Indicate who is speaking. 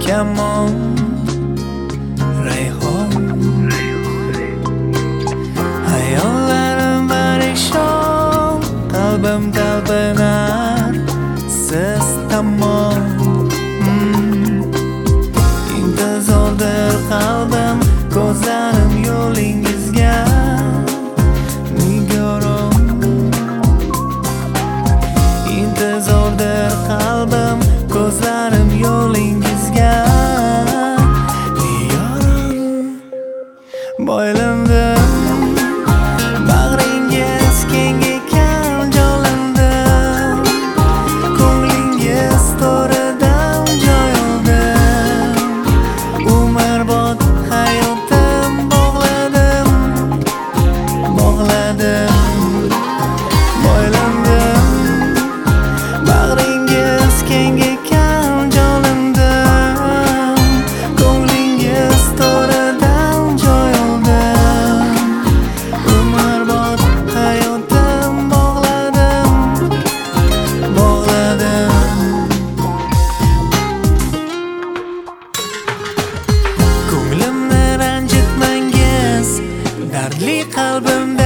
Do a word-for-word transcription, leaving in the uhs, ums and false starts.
Speaker 1: kamon rayhon hayollarim parishon qalbim talpinar siz tomon intizordir qalbim ko'zlarim yo'lingizga nigoron intizordir qalbim ko'zlarim yo'lingizga nigoron boylandim bag'ringiz keng ekan joylandim ko'nglingiz to'ridan joy oldim umrbod hayotim bog'ladim bog'ladim boylandim bag'ringiz keng ekan joylandim ko'nglingiz to'ridan joy oldim umrbod hayotim bog'ladim bog'ladim ko'nglimni ranjitmangiz dardli qalbimda